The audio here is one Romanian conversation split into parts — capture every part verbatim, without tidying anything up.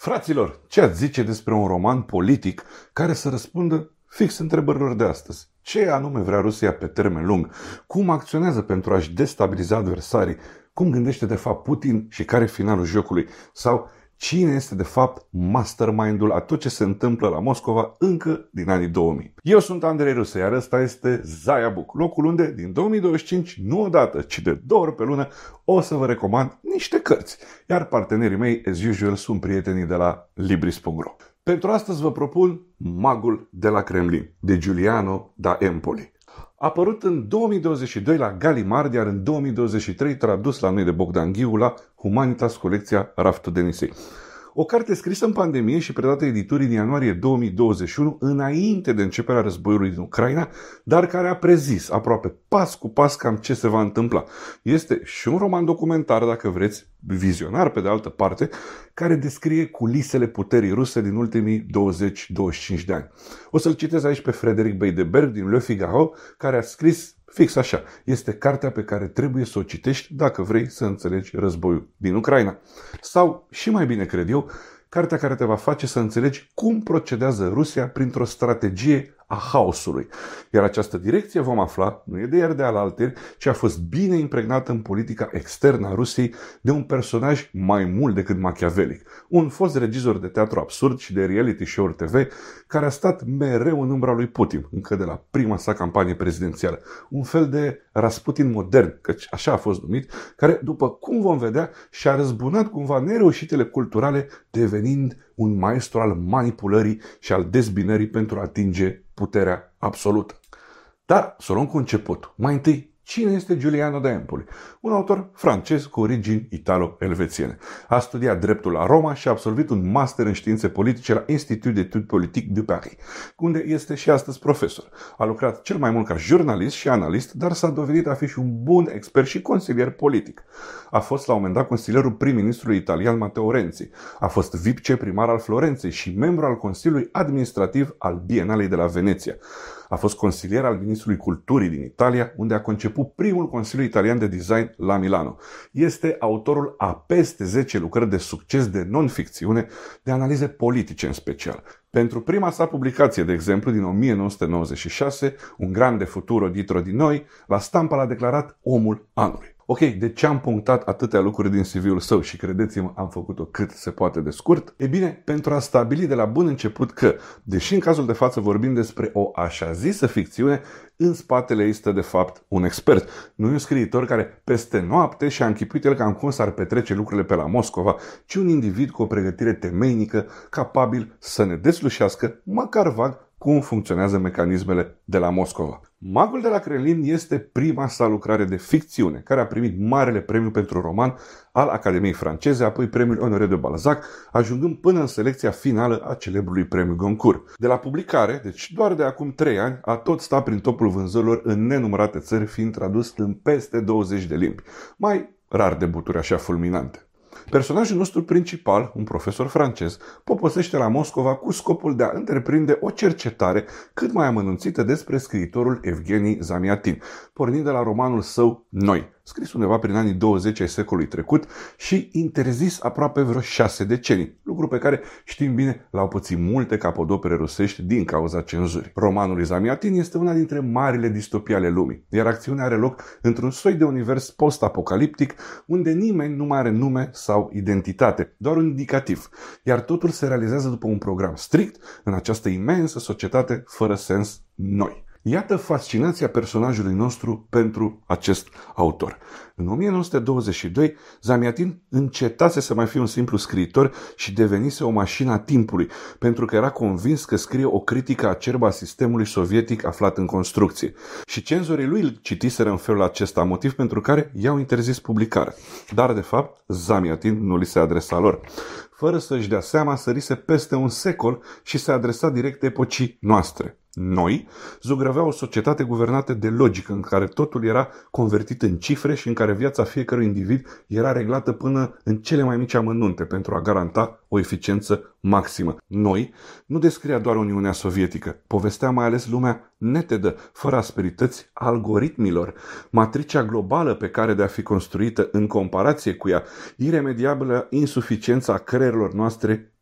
Fraților, ce ați zice despre un roman politic care să răspundă fix întrebărilor de astăzi? Ce anume vrea Rusia pe termen lung? Cum acționează pentru a-și destabiliza adversarii? Cum gândește de fapt Putin și care e finalul jocului? Sau cine este de fapt mastermind-ul a tot ce se întâmplă la Moscova încă din anii două mii? Eu sunt Andrei Rusă, iar ăsta este Zaia Book, locul unde din două mii douăzeci și cinci, nu odată, ci de două ori pe lună, o să vă recomand niște cărți. Iar partenerii mei, as usual, sunt prietenii de la Libris punct ro. Pentru astăzi vă propun Magul de la Kremlin, de Giuliano da Empoli. A apărut în două mii douăzeci și doi la Gallimard, iar în două mii douăzeci și trei tradus la noi de Bogdan Ghiu la Humanitas, colecția Raftul Denisei. O carte scrisă în pandemie și predată editurii în ianuarie două mii douăzeci și unu, înainte de începerea războiului din Ucraina, dar care a prezis aproape pas cu pas cam ce se va întâmpla. Este și un roman documentar, dacă vreți, vizionar pe de altă parte, care descrie culisele puterii ruse din ultimii douăzeci douăzeci și cinci de ani. O să-l citez aici pe Frederic Beideberg din Le Figaro, care a scris fix așa. Este cartea pe care trebuie să o citești dacă vrei să înțelegi războiul din Ucraina. Sau, și mai bine cred eu, cartea care te va face să înțelegi cum procedează Rusia printr-o strategie a haosului. Iar această direcție, vom afla, nu e de ieri de alalteri, ci a fost bine impregnată în politica externă a Rusiei de un personaj mai mult decât machiavelic. Un fost regizor de teatru absurd și de reality show-uri T V, care a stat mereu în umbra lui Putin, încă de la prima sa campanie prezidențială. Un fel de Rasputin modern, căci așa a fost numit, care, după cum vom vedea, și-a răzbunat cumva nereușitele culturale, devenind un maestru al manipulării și al dezbinării pentru a atinge puterea absolută. Dar să luăm cu început. Mai întâi, cine este Giuliano da Empoli? Un autor francez cu origini italo-elvețiene. A studiat dreptul la Roma și a absolvit un master în științe politice la Institut d'études politiques de Paris, unde este și astăzi profesor. A lucrat cel mai mult ca jurnalist și analist, dar s-a dovedit a fi și un bun expert și consilier politic. A fost la un moment dat consilierul prim-ministrului italian Matteo Renzi. A fost viceprimar al Florenței și membru al Consiliului Administrativ al Bienalei de la Veneția. A fost consilier al Ministrului Culturii din Italia, unde a conceput primul Consiliu Italian de Design la Milano. Este autorul a peste zece lucrări de succes de non-ficțiune, de analize politice în special. Pentru prima sa publicație, de exemplu, din o mie nouă sute nouăzeci și șase, Un grande futuro dietro di noi, la Stampa l-a declarat omul anului. Ok, de ce am punctat atâtea lucruri din C V-ul său și credeți-mă, am făcut-o cât se poate de scurt? E bine, pentru a stabili de la bun început că, deși în cazul de față vorbim despre o așa zisă ficțiune, în spatele ei stă de fapt un expert. Nu un scriitor care peste noapte și-a închipuit el cam cum s-ar petrece lucrurile pe la Moscova, ci un individ cu o pregătire temeinică, capabil să ne deslușească, măcar vag, cum funcționează mecanismele de la Moscova. Magul de la Kremlin este prima sa lucrare de ficțiune, care a primit marele premiu pentru roman al Academiei franceze, apoi premiul Honoré de Balzac, ajungând până în selecția finală a celebrului premiu Goncourt. De la publicare, deci doar de acum trei ani, a tot stat prin topul vânzărilor în nenumărate țări, fiind tradus în peste douăzeci de limbi. Mai rar debuturi așa fulminante. Personajul nostru principal, un profesor francez, poposește la Moscova cu scopul de a întreprinde o cercetare cât mai amănunțită despre scriitorul Evgeni Zamiatin, pornind de la romanul său Noi, scris undeva prin anii douăzeci ai secolului trecut și interzis aproape vreo șase decenii, lucru pe care știm bine l-au pățit multe capodopere rusești din cauza cenzurii. Romanul lui Zamiatin este una dintre marile distopii ale lumii, iar acțiunea are loc într-un soi de univers post-apocaliptic unde nimeni nu mai are nume sau identitate, doar un indicativ, iar totul se realizează după un program strict în această imensă societate fără sens Noi. Iată fascinația personajului nostru pentru acest autor. În o mie nouă sute douăzeci și doi, Zamiatin încetase să mai fie un simplu scriitor și devenise o mașină a timpului, pentru că era convins că scrie o critică acerbă a sistemului sovietic aflat în construcție. Și cenzorii lui îl citiseră în felul acesta, motiv pentru care i-au interzis publicarea. Dar, de fapt, Zamiatin nu li se adresa lor. Fără să-și dea seama, sărise peste un secol și se adresa direct epocii noastre. Noi zugrăvea o societate guvernată de logică, în care totul era convertit în cifre și în care viața fiecărui individ era reglată până în cele mai mici amănunte pentru a garanta o eficiență maximă. Noi nu descria doar Uniunea Sovietică, povestea mai ales lumea netedă, fără asperități algoritmilor, matricea globală pe care de a fi construită în comparație cu ea, iremediabilă insuficiența creierilor noastre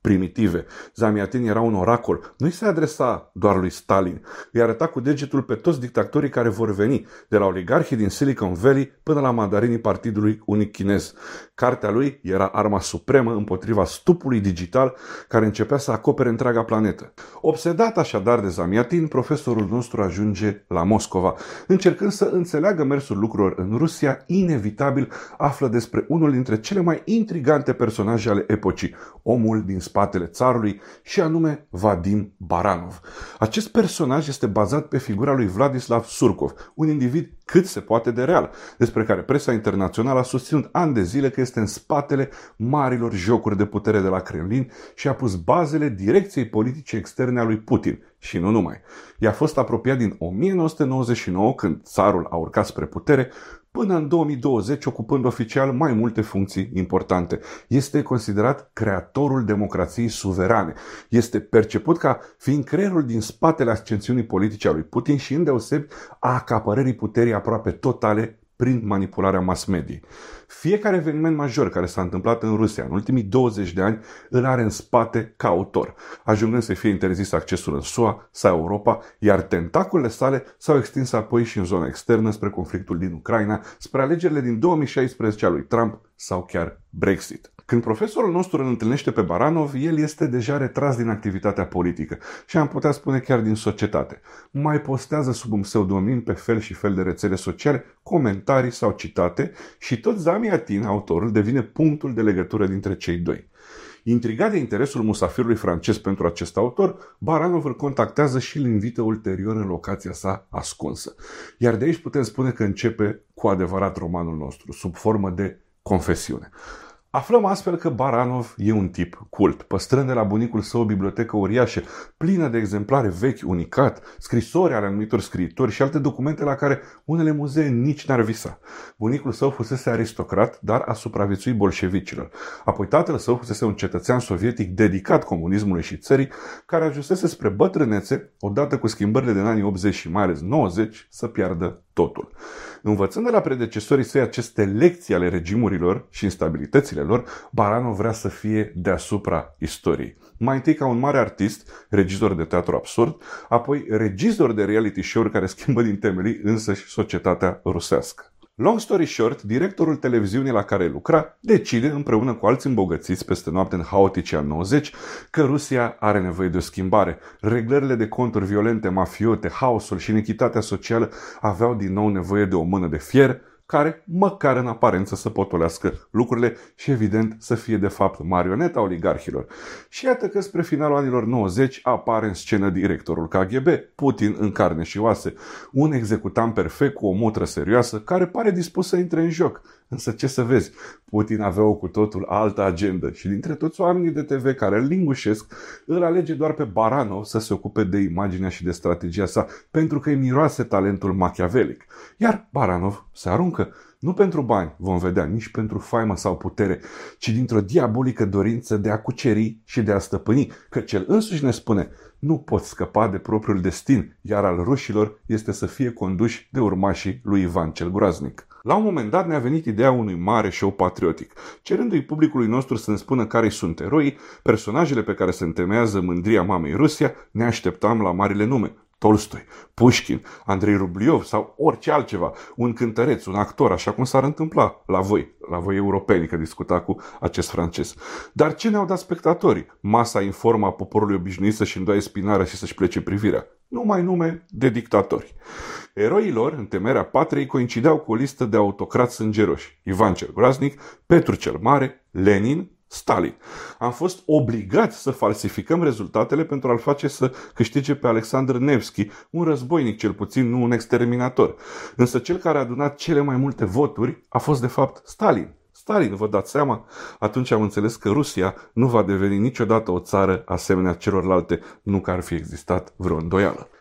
primitive. Zamiatin era un oracol. Nu-i se adresa doar lui Stalin. Îi arăta cu degetul pe toți dictatorii care vor veni, de la oligarhii din Silicon Valley până la mandarinii Partidului Unic Chinez. Cartea lui era arma supremă împotriva stupului digital care începea să acopere întreaga planetă. Obsedat așadar de Zamiatin, profesorul nostru ajunge la Moscova. Încercând să înțeleagă mersul lucrurilor în Rusia, inevitabil află despre unul dintre cele mai intrigante personaje ale epocii, omul din spatele țarului, și anume Vadim Baranov. Acest personaj este bazat pe figura lui Vladislav Surkov, un individ cât se poate de real, despre care presa internațională a susținut ani de zile că este în spatele marilor jocuri de putere de la Kremlin și a pus bazele direcției politice externe a lui Putin. Și nu numai. I-a fost apropiat din o mie nouă sute nouăzeci și nouă, când țarul a urcat spre putere, până în două mii douăzeci, ocupând oficial mai multe funcții importante. Este considerat creatorul democrației suverane. Este perceput ca fiind creierul din spatele ascensiunii politice a lui Putin și îndeosebi a acapărării puterii aproape totale prin manipularea mass mediei. Fiecare eveniment major care s-a întâmplat în Rusia în ultimii douăzeci de ani îl are în spate ca autor, ajungând să fie interzis accesul în S U A sau Europa, iar tentaculele sale s-au extins apoi și în zona externă spre conflictul din Ucraina, spre alegerile din două mii șaisprezece a lui Trump sau chiar Brexit. Când profesorul nostru îl întâlnește pe Baranov, el este deja retras din activitatea politică și am putea spune chiar din societate. Mai postează sub un pseudonim pe fel și fel de rețele sociale, comentarii sau citate și tot Zamiatin, autorul, devine punctul de legătură dintre cei doi. Intrigat de interesul musafirului francez pentru acest autor, Baranov îl contactează și îl invită ulterior în locația sa ascunsă. Iar de aici putem spune că începe cu adevărat romanul nostru, sub formă de confesiune. Aflăm astfel că Baranov e un tip cult, păstrând de la bunicul său o bibliotecă uriașă, plină de exemplare vechi, unicat, scrisori ale anumitor scriitori și alte documente la care unele muzee nici n-ar visa. Bunicul său fusese aristocrat, dar a supraviețuit bolșevicilor. Apoi tatăl său fusese un cetățean sovietic dedicat comunismului și țării, care ajunsese spre bătrânețe, odată cu schimbările din anii optzeci și mai ales nouăzeci, să piardă totul. Învățând de la predecesorii săi aceste lecții ale regimurilor și instabilitățile lor, Baranov vrea să fie deasupra istoriei. Mai întâi ca un mare artist, regizor de teatru absurd, apoi regizor de reality show-uri care schimbă din temelii însăși societatea rusească. Long story short, directorul televiziunii la care lucra decide, împreună cu alți îmbogățiți peste noapte în haotice ani nouăzeci, că Rusia are nevoie de o schimbare. Reglările de conturi violente, mafiote, haosul și inechitatea socială aveau din nou nevoie de o mână de fier care, măcar în aparență, să potolească lucrurile și, evident, să fie de fapt marioneta oligarhilor. Și iată că spre finalul anilor nouăzeci apare în scenă directorul K G B, Putin în carne și oase, un executant perfect cu o mutră serioasă care pare dispus să intre în joc. Însă ce să vezi, Putin avea o cu totul altă agendă și dintre toți oamenii de T V care îl lingușesc, îl alege doar pe Baranov să se ocupe de imaginea și de strategia sa, pentru că îi miroase talentul machiavelic. Iar Baranov se aruncă. Nu pentru bani, vom vedea, nici pentru faimă sau putere, ci dintr-o diabolică dorință de a cuceri și de a stăpâni, că cel însuși ne spune: nu pot scăpa de propriul destin, iar al rușilor este să fie conduși de urmașii lui Ivan cel Groaznic. La un moment dat ne-a venit ideea unui mare show patriotic, cerându-i publicului nostru să ne spună care sunt eroii, personajele pe care se întemeiază mândria mamei Rusia. Ne așteptam la marile nume: Tolstoi, Pușkin, Andrei Rubliov sau orice altceva, un cântăreț, un actor, așa cum s-ar întâmpla la voi, la voi europeni, că discuta cu acest francez. Dar ce ne-au dat spectatorii? Masa informă a poporului obișnuit să-și îndoaie spinarea și să-și plece privirea. Numai nume de dictatori. Eroii lor, în temerea patriei, coincideau cu o listă de autocrați sângeroși: Ivan cel Groaznic, Petru cel Mare, Lenin, Stalin. Am fost obligați să falsificăm rezultatele pentru a-l face să câștige pe Alexandru Nevski, un războinic cel puțin, nu un exterminator. Însă cel care a adunat cele mai multe voturi a fost de fapt Stalin. Stalin, vă dați seama? Atunci am înțeles că Rusia nu va deveni niciodată o țară asemenea celorlalte, nu că ar fi existat vreo îndoială.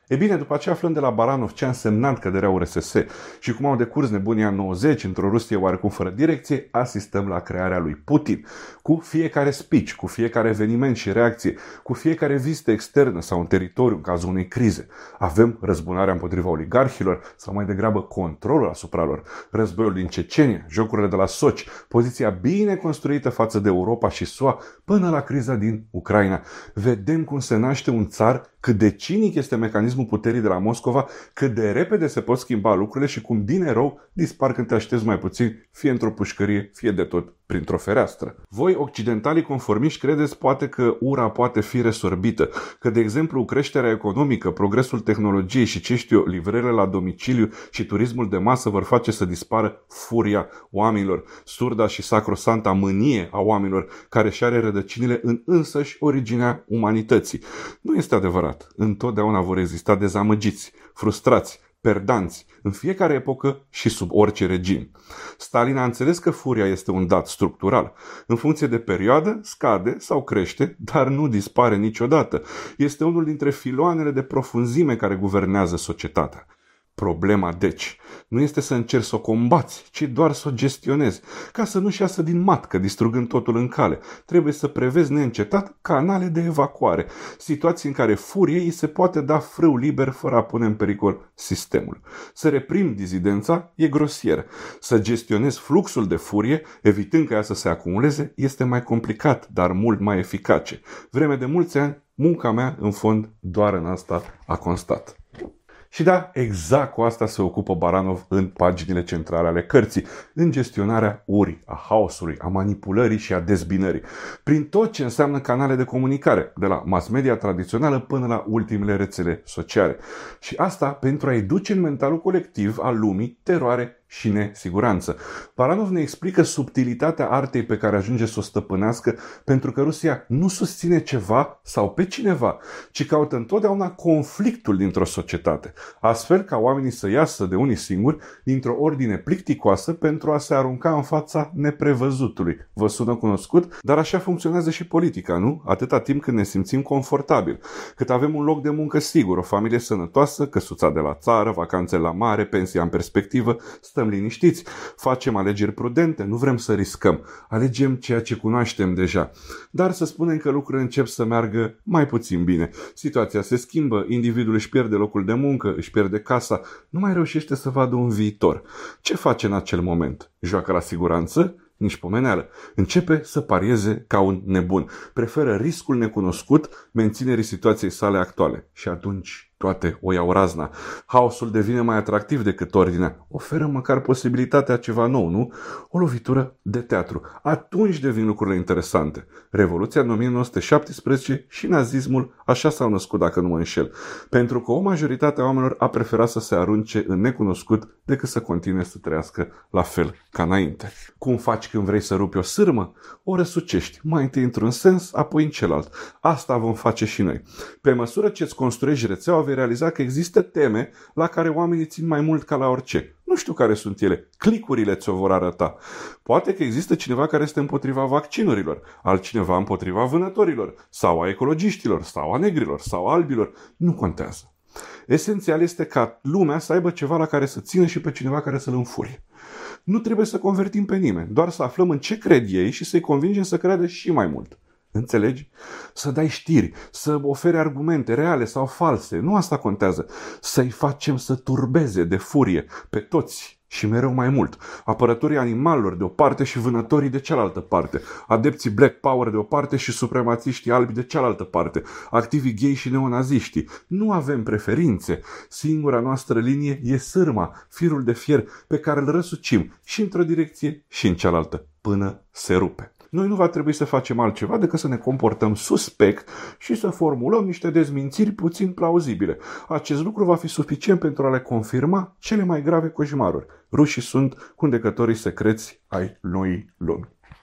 E bine, după ce aflăm de la Baranov ce a însemnat căderea U R S S și cum au decurs nebunii ani nouăzeci într-o Rusie oarecum fără direcție, asistăm la crearea lui Putin. Cu fiecare speech, cu fiecare eveniment și reacție, cu fiecare vizită externă sau în teritoriu în cazul unei crize. Avem răzbunarea împotriva oligarhilor sau mai degrabă controlul asupra lor, războiul din Cecenia, jocurile de la Sochi, poziția bine construită față de Europa și S U A până la criza din Ucraina. Vedem cum se naște un țar, cât de cinic este mecanismul puterii de la Moscova, cât de repede se pot schimba lucrurile și cum din erou dispar când te aștepți mai puțin, fie într-o pușcărie, fie de tot printr-o fereastră. Voi, occidentalii conformiști, credeți poate că ura poate fi resorbită, că, de exemplu, creșterea economică, progresul tehnologiei și, ce știu eu, livrările la domiciliu și turismul de masă vor face să dispară furia oamenilor, surda și sacrosanta mânie a oamenilor care și are rădăcinile în însăși originea umanității. Nu este adevărat. Întotdeauna vor exista dezamăgiți, frustrați, perdanți, în fiecare epocă și sub orice regim. Stalin a înțeles că furia este un dat structural. În funcție de perioadă, scade sau crește, dar nu dispare niciodată. Este unul dintre filoanele de profunzime care guvernează societatea. Problema, deci, nu este să încerci să o combați, ci doar să o gestionezi, ca să nu-și iasă din matcă, distrugând totul în cale. Trebuie să prevezi neîncetat canale de evacuare, situații în care furiei îi se poate da frâu liber fără a pune în pericol sistemul. Să reprimi dizidența e grosier. Să gestionezi fluxul de furie, evitând ca ea să se acumuleze, este mai complicat, dar mult mai eficace. Vreme de mulți ani, munca mea, în fond, doar în asta a constat. Și da, exact cu asta se ocupă Baranov în paginile centrale ale cărții, în gestionarea urii, a haosului, a manipulării și a dezbinării, prin tot ce înseamnă canale de comunicare, de la mass media tradițională până la ultimele rețele sociale. Și asta pentru a-i duce în mentalul colectiv al lumii teroare și nesiguranță. Baranov ne explică subtilitatea artei pe care ajunge să o stăpânească, pentru că Rusia nu susține ceva sau pe cineva, ci caută întotdeauna conflictul dintr-o societate, astfel ca oamenii să iasă de unii singuri dintr-o ordine plicticoasă pentru a se arunca în fața neprevăzutului. Vă sună cunoscut? Dar așa funcționează și politica, nu? Atâta timp când ne simțim confortabil, cât avem un loc de muncă sigur, o familie sănătoasă, căsuța de la țară, vacanțe la mare, pensia în perspectivă, stăm liniștiți, facem alegeri prudente, nu vrem să riscăm, alegem ceea ce cunoaștem deja. Dar să spunem că lucrurile încep să meargă mai puțin bine. Situația se schimbă, individul își pierde locul de muncă, își pierde casa, nu mai reușește să vadă un viitor. Ce face în acel moment? Joacă la siguranță? Nici pomeneală. Începe să parieze ca un nebun. Preferă riscul necunoscut menținerii situației sale actuale. Și atunci toate o iau razna. Haosul devine mai atractiv decât ordinea. Oferă măcar posibilitatea ceva nou, nu? O lovitură de teatru. Atunci devin lucrurile interesante. Revoluția din o mie nouă sute șaptesprezece și nazismul așa s-au născut, dacă nu mă înșel. Pentru că o majoritate a oamenilor a preferat să se arunce în necunoscut decât să continue să trăiască la fel ca înainte. Cum faci când vrei să rupi o sârmă? O răsucești, mai întâi într-un sens, apoi în celălalt. Asta vom face și noi. Pe măsură ce îți construiești rețeaua, vei realiza că există teme la care oamenii țin mai mult ca la orice. Nu știu care sunt ele. Clicurile ți-o vor arăta. Poate că există cineva care este împotriva vaccinurilor, altcineva împotriva vânătorilor, sau a ecologiștilor, sau a negrilor, sau a albilor. Nu contează. Esențial este ca lumea să aibă ceva la care să țină și pe cineva care să-l înfurie. Nu trebuie să convertim pe nimeni, doar să aflăm în ce cred ei și să-i convingem să creadă și mai mult. Înțelegi? Să dai știri, să oferi argumente reale sau false, nu asta contează. Să-i facem să turbeze de furie pe toți și mereu mai mult. Apărătorii animalelor de o parte și vânătorii de cealaltă parte. Adepții Black Power de o parte și supremațiștii albi de cealaltă parte. Activii gay și neonaziștii. Nu avem preferințe. Singura noastră linie e sârma, firul de fier pe care îl răsucim și într-o direcție și în cealaltă, până se rupe. Noi nu va trebui să facem altceva decât să ne comportăm suspect și să formulăm niște dezmințiri puțin plauzibile. Acest lucru va fi suficient pentru a le confirma cele mai grave coșmaruri. Rușii sunt condecătorii secreți ai noii lumi.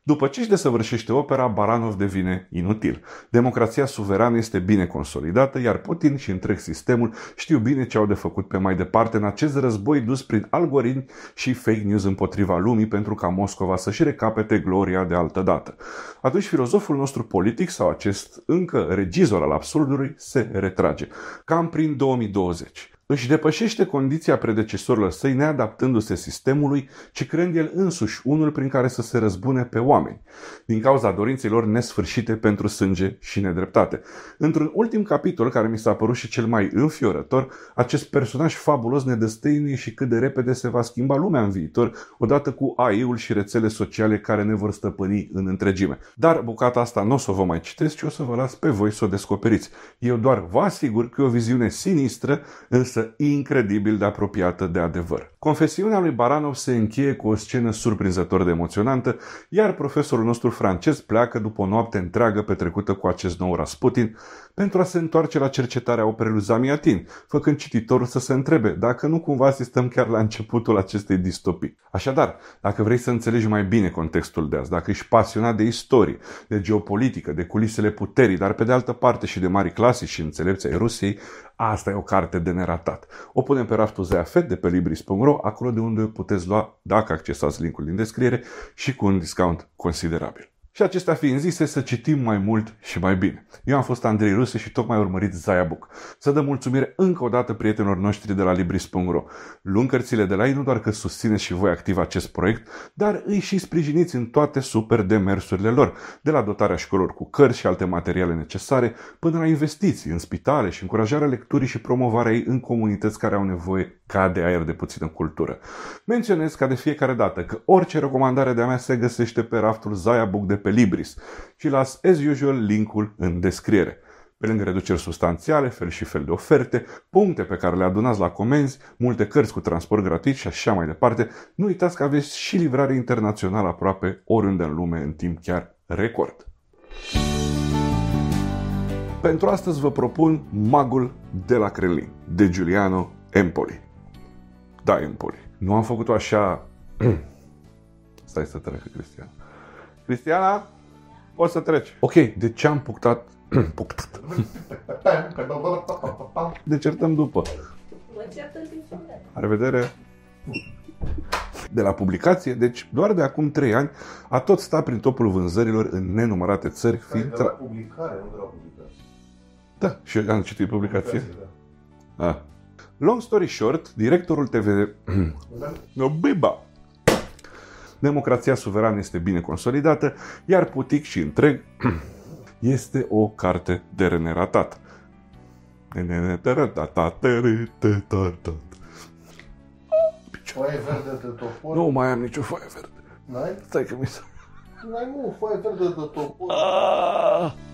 După ce își desăvârșește opera, Baranov devine inutil. Democrația suverană este bine consolidată, iar Putin și întreg sistemul știu bine ce au de făcut pe mai departe în acest război dus prin algoritmi și fake news împotriva lumii pentru ca Moscova să-și recapete gloria de altă dată. Atunci filozoful nostru politic sau acest încă regizor al absurdului se retrage, cam prin două mii douăzeci. Își depășește condiția predecesorilor săi neadaptându-se sistemului, ci creând el însuși unul prin care să se răzbune pe oameni, din cauza dorinței lor nesfârșite pentru sânge și nedreptate. Într-un ultim capitol, care mi s-a părut și cel mai înfiorător, acest personaj fabulos ne destăinuie și cât de repede se va schimba lumea în viitor, odată cu A I-ul și rețele sociale care ne vor stăpâni în întregime. Dar bucata asta nu o să vă mai citesc, ci o să vă las pe voi să o descoperiți. Eu doar vă asigur că e o viziune sinistră, însă incredibil de apropiată de adevăr. Confesiunea lui Baranov se încheie cu o scenă surprinzător de emoționantă, iar profesorul nostru francez pleacă după o noapte întreagă petrecută cu acest nou Rasputin pentru a se întoarce la cercetarea operei lui Zamiatin, făcând cititorul să se întrebe dacă nu cumva asistăm chiar la începutul acestei distopii. Așadar, dacă vrei să înțelegi mai bine contextul de azi, dacă ești pasionat de istorie, de geopolitică, de culisele puterii, dar pe de altă parte și de mari clasici și înțelepți ai Rusiei, asta e o carte de neratat. O punem pe raftul Zeafet de pe Libris punct ro, acolo de unde o puteți lua dacă accesați linkul din descriere și cu un discount considerabil. Și acestea fiind zise, să citim mai mult și mai bine. Eu am fost Andrei Ruse și tocmai urmărit Zaya Book. Să dăm mulțumire încă o dată prietenilor noștri de la Libris punct ro. Luând cărțile de la ei, nu doar că susțineți și voi activ acest proiect, dar îi și sprijiniți în toate super demersurile lor, de la dotarea școlilor cu cărți și alte materiale necesare, până la investiții în spitale și încurajarea lecturii și promovarea ei în comunități care au nevoie ca de aer de puțină cultură. Menționez ca de fiecare dată că orice recomandare de-a mea se găsește pe raftul Zaya Book de pe Libris și las as usual linkul în descriere. Pe lângă reduceri substanțiale, fel și fel de oferte, puncte pe care le adunați la comenzi, multe cărți cu transport gratuit și așa mai departe, nu uitați că aveți și livrare internațională aproape oriunde în lume în timp chiar record. Pentru astăzi vă propun Magul de la Kremlin, de Giuliano Empoli. Da, Empoli. Nu am făcut-o așa... Stai să treacă, Cristian. Cristiana, poți să treci. Ok, de ce am puctat? puctat. Ne certăm după. La revedere. De la publicație, deci doar de acum trei ani, a tot stat prin topul vânzărilor în nenumărate țări. Fiind de la publicare, nu de la publicație. Da, și eu am citit publicație. publicație da. Ah. Long story short, directorul T V... No, biba! Democrația suverană este bine consolidată, iar Putic și întreg este o carte de reneratat. Foaie verde de topor? Nu mai am nicio foaie verde. N-ai? Stai că mi s-a... N-ai, nu, foaie verde de topor. Ah!